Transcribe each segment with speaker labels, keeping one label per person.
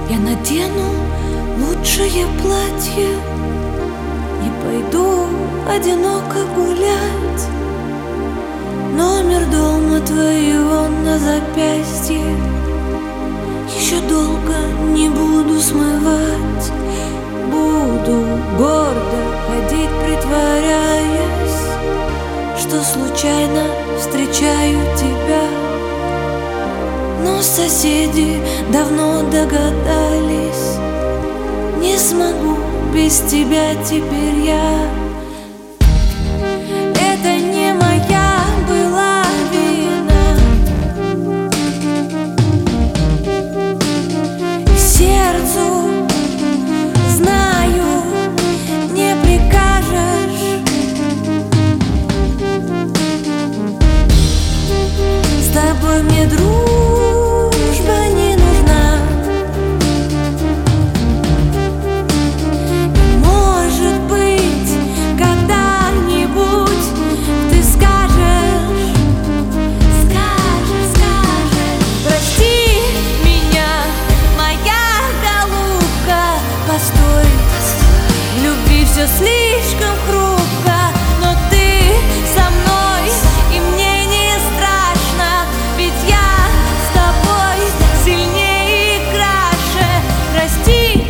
Speaker 1: Я надену лучшее платье и пойду одиноко гулять. Номер дома твоего на запястье еще долго не буду смывать. Буду гордо ходить, притворяясь, что случайно встречаю тебя. Но соседи давно догадались, не смогу без тебя теперь я. Это не моя была вина, и сердцу, знаю, не прикажешь. С тобой мне дружба не нужна. Может быть, когда-нибудь ты скажешь, прости меня, моя голубка. Постой, в любви все слишком хрупко, но ты со мной, и мне не страшно, ведь я с тобой сильнее и краше. Прости.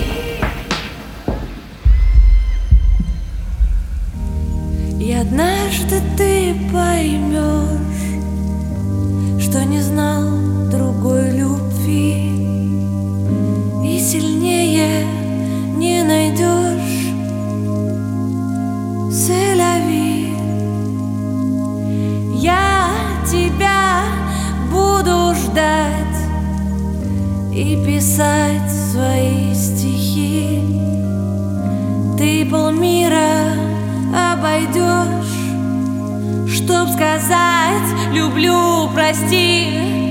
Speaker 1: И однажды ты поймешь, что не знал другой любви, и сильнее не найдешь. C'est la vie. Я тебя буду ждать и писать свои стихи. Ты полмира обойдешь, чтоб сказать люблю, прости.